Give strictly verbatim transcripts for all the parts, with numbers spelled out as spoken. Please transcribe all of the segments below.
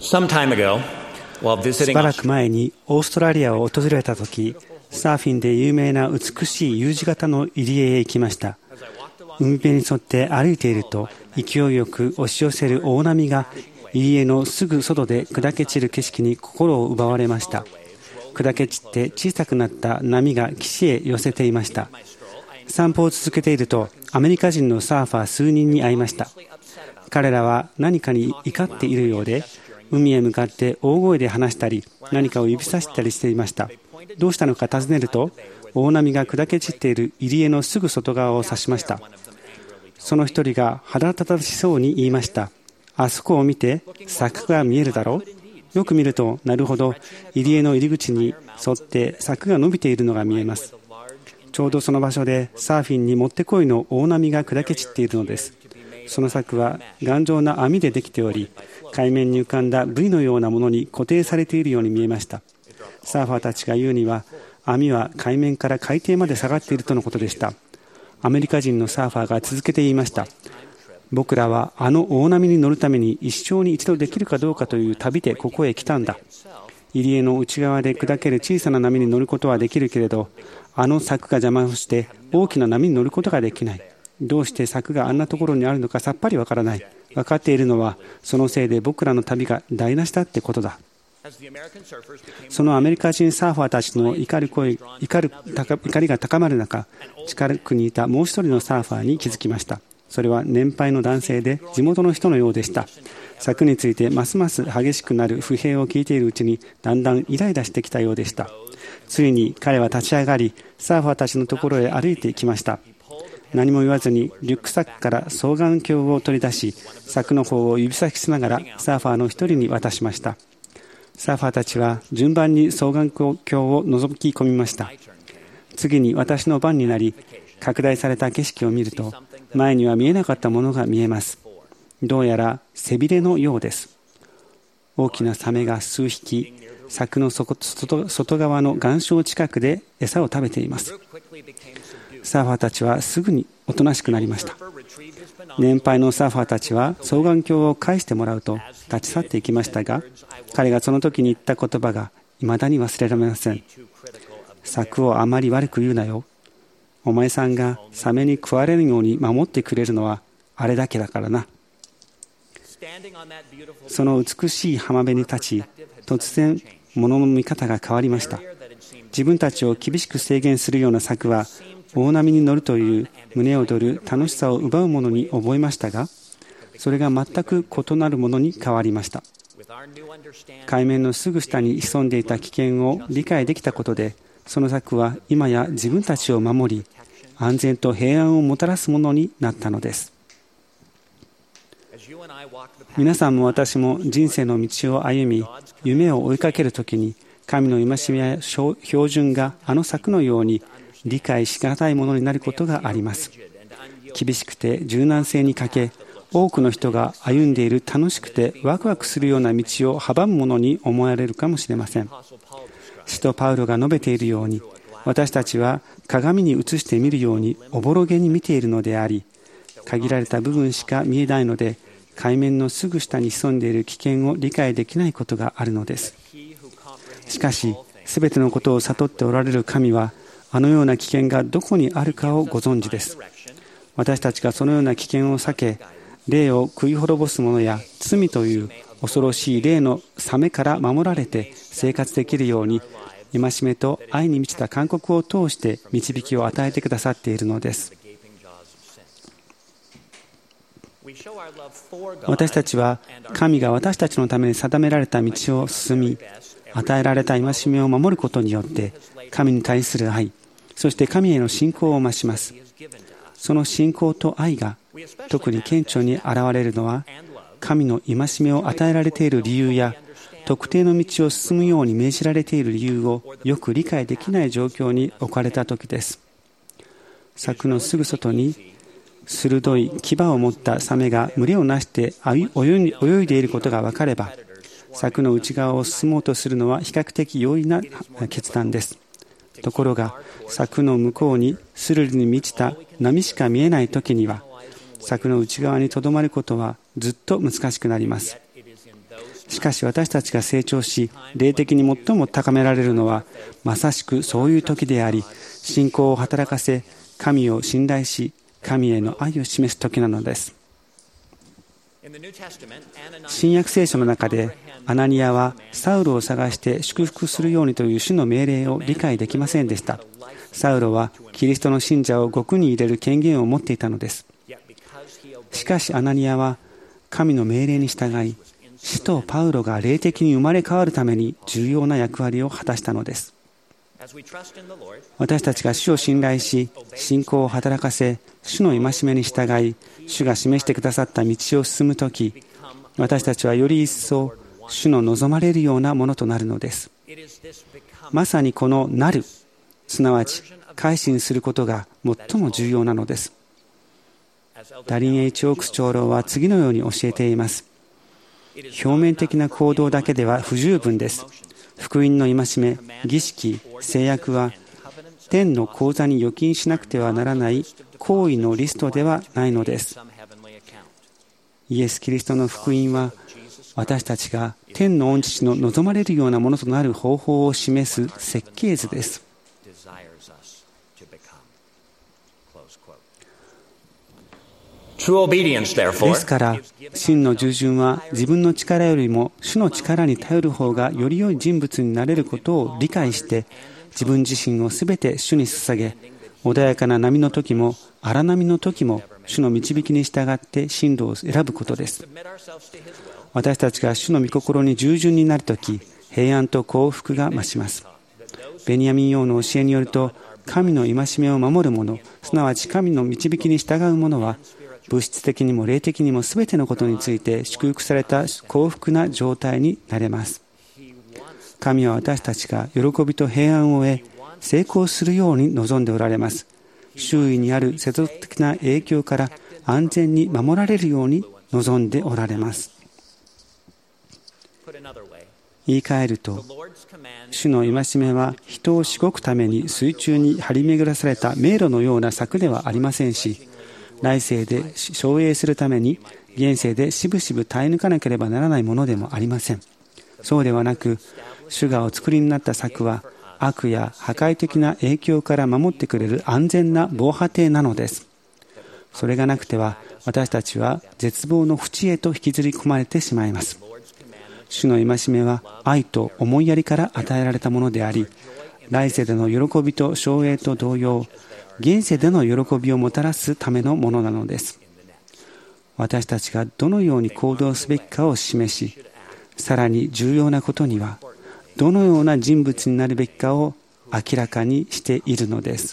Some time ago, while し visiting ばらく前にオーストラリアを訪れたとき、サーフィンで有名な美しい U 字型の入り江へ行きました。海辺に沿って歩いていると、勢いよく押し寄せる大波が入り江のすぐ外で砕け散る景色に心を奪われました。砕け散って小さくなった波が岸へ寄せていました。散歩を続けていると、アメリカ人のサーファー数人に会いました。彼らは何かに怒っているようで、海へ向かって大声で話したり、何かを指さしたりしていました。どうしたのか尋ねると、大波が砕け散っている入り江のすぐ外側を指しました。その一人が腹立たしそうに言いました。あそこを見て、柵が見えるだろう。よく見ると、なるほど、入り江の入り口に沿って柵が伸びているのが見えます。ちょうどその場所でサーフィンにもってこいの大波が砕け散っているのです。その柵は頑丈な網でできており、海面に浮かんだブイのようなものに固定されているように見えました。サーファーたちが言うには、網は海面から海底まで下がっているとのことでした。アメリカ人のサーファーが続けて言いました。僕らはあの大波に乗るために一生に一度できるかどうかという旅でここへ来たんだ。入り江の内側で砕ける小さな波に乗ることはできるけれど、あの柵が邪魔をして大きな波に乗ることができない。どうして柵があんなところにあるのかさっぱりわからない。分かっているのは、そのせいで僕らの旅が台無しだってことだ。そのアメリカ人サーファーたちの怒る声、怒る怒りが高まる中、近くにいたもう一人のサーファーに気づきました。それは年配の男性で地元の人のようでした。柵についてますます激しくなる不平を聞いているうちに、だんだんイライラしてきたようでした。ついに彼は立ち上がり、サーファーたちのところへ歩いてきました。何も言わずにリュックサックから双眼鏡を取り出し、柵の方を指さしながらサーファーの一人に渡しました。サーファーたちは順番に双眼鏡を覗き込みました。次に私の番になり、拡大された景色を見ると、前には見えなかったものが見えます。どうやら背びれのようです。大きなサメが数匹、柵の 外, 外側の岩礁近くで餌を食べています。サーファーたちはすぐにおとなしくなりました。年配のサーファーたちは双眼鏡を返してもらうと立ち去っていきましたが、彼がその時に言った言葉が未だに忘れられません。柵をあまり悪く言うなよ。お前さんがサメに食われるように守ってくれるのはあれだけだからな。その美しい浜辺に立ち、突然物の見方が変わりました。自分たちを厳しく制限するような柵は、大波に乗るという胸躍る楽しさを奪うものに覚えましたが、それが全く異なるものに変わりました。海面のすぐ下に潜んでいた危険を理解できたことで、その柵は今や自分たちを守り、安全と平安をもたらすものになったのです。皆さんも私も人生の道を歩み、夢を追いかけるときに、神の戒めや標準があの柵のように理解しがたいものになることがあります。厳しくて柔軟性に欠け、多くの人が歩んでいる楽しくてワクワクするような道を阻むものに思われるかもしれません。使徒パウロが述べているように、私たちは鏡に映して見るようにおぼろげに見ているのであり、限られた部分しか見えないので、海面のすぐ下に潜んでいる危険を理解できないことがあるのです。しかし、すべてのことを悟っておられる神は、あのような危険がどこにあるかをご存知です。私たちがそのような危険を避け、霊を食い滅ぼす者や罪という恐ろしい霊のサメから守られて生活できるように、戒めと愛に満ちた勧告を通して導きを与えてくださっているのです。私たちは神が私たちのために定められた道を進み、与えられた戒めを守ることによって神に対する愛、そして神への信仰を増します。その信仰と愛が特に顕著に現れるのは、神の戒めを与えられている理由や特定の道を進むように命じられている理由をよく理解できない状況に置かれた時です。柵のすぐ外に鋭い牙を持ったサメが群れをなして泳いでいることが分かれば、柵の内側を進もうとするのは比較的容易な決断です。ところが、柵の向こうにスリルに満ちた波しか見えないときには、柵の内側にとどまることはずっと難しくなります。 しかし私たちが成長し、霊的に最も高められるのは、まさしくそういう時であり、信仰を働かせ、神を信頼し、神への愛を示す時なのです。新約聖書の中で、アナニアはサウロを探して祝福するようにという主の命令を理解できませんでした。サウロはキリストの信者を獄に入れる権限を持っていたのです。しかしアナニアは神の命令に従い、使徒パウロが霊的に生まれ変わるために重要な役割を果たしたのです。私たちが主を信頼し、信仰を働かせ、主の戒めに従い、主が示してくださった道を進むとき、私たちはより一層主の望まれるようなものとなるのです。まさにこのなる、すなわち改心することが最も重要なのです。ダリン・エイチ・オークス長老は次のように教えています。表面的な行動だけでは不十分です。福音の戒め、儀式、制約は天の口座に預金しなくてはならない行為のリストではないのです。イエス・キリストの福音は私たちが天の御父の望まれるようなものとなる方法を示す設計図です。ですから、真の従順は自分の力よりも主の力に頼る方がより良い人物になれることを理解して、自分自身をすべて主に捧げ、穏やかな波の時も荒波の時も主の導きに従って進路を選ぶことです。私たちが主の御心に従順になるとき、平安と幸福が増します。ベニヤミン王の教えによると、神の戒めを守る者、すなわち神の導きに従う者は、物質的にも霊的にもすべてのことについて祝福された幸福な状態になれます。神は私たちが喜びと平安を得、成功するように望んでおられます。周囲にある世俗的な影響から安全に守られるように望んでおられます。言い換えると、主の戒めは人をしごくために水中に張り巡らされた迷路のような柵ではありませんし、来世で奨栄するために現世でしぶしぶ耐え抜かなければならないものでもありません。そうではなく、主がお作りになった柵は悪や破壊的な影響から守ってくれる安全な防波堤なのです。それがなくては私たちは絶望の淵へと引きずり込まれてしまいます。主の戒めは愛と思いやりから与えられたものであり、来世での喜びと奨栄と同様、現世での喜びをもたらすためのものなのです。私たちがどのように行動すべきかを示し、さらに重要なことには、どのような人物になるべきかを明らかにしているのです。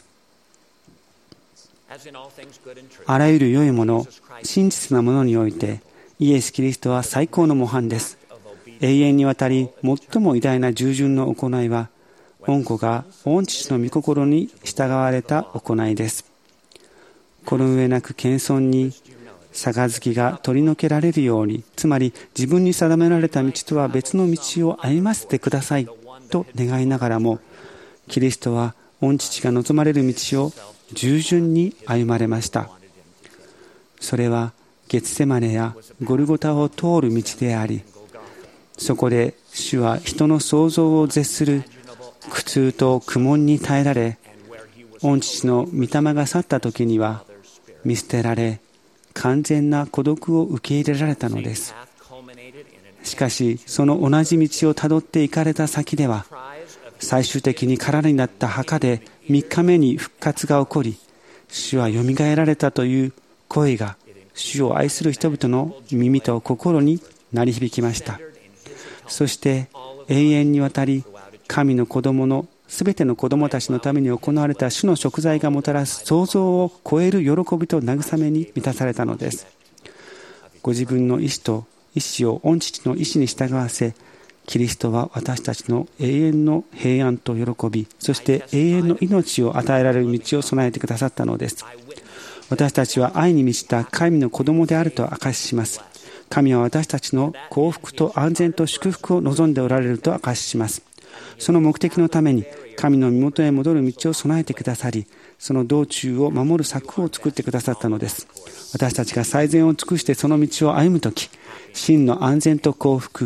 あらゆる良いもの、真実なものにおいて、イエス・キリストは最高の模範です。永遠にわたり最も偉大な従順の行いは、御子が御父の御心に従われた行いです。この上なく謙遜に杯が取り除けられるように、つまり自分に定められた道とは別の道を歩ませてくださいと願いながらも、キリストは御父が望まれる道を従順に歩まれました。それはゲツセマネやゴルゴタを通る道であり、そこで主は人の想像を絶する苦痛と苦悶に耐えられ、御父の御霊が去った時には見捨てられ、完全な孤独を受け入れられたのです。しかしその同じ道をたどっていかれた先では、最終的に空になった墓でみっかめに復活が起こり、主はよみがえられたという声が主を愛する人々の耳と心に鳴り響きました。そして永遠にわたり神の子供のすべての子供たちのために行われた主の贖罪がもたらす想像を超える喜びと慰めに満たされたのです。ご自分の意志と意志を御父の意志に従わせ、キリストは私たちの永遠の平安と喜び、そして永遠の命を与えられる道を備えてくださったのです。私たちは愛に満ちた神の子供であると証しします。神は私たちの幸福と安全と祝福を望んでおられると証しします。その目的のために神の身元へ戻る道を備えてくださり、その道中を守る策を作ってくださったのです。私たちが最善を尽くしてその道を歩むとき、真の安全と幸福、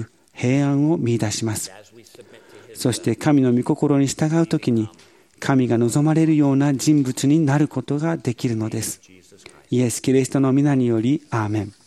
平安を見出します。そして神の御心に従うときに、神が望まれるような人物になることができるのです。イエス・キリストの皆により、アーメン。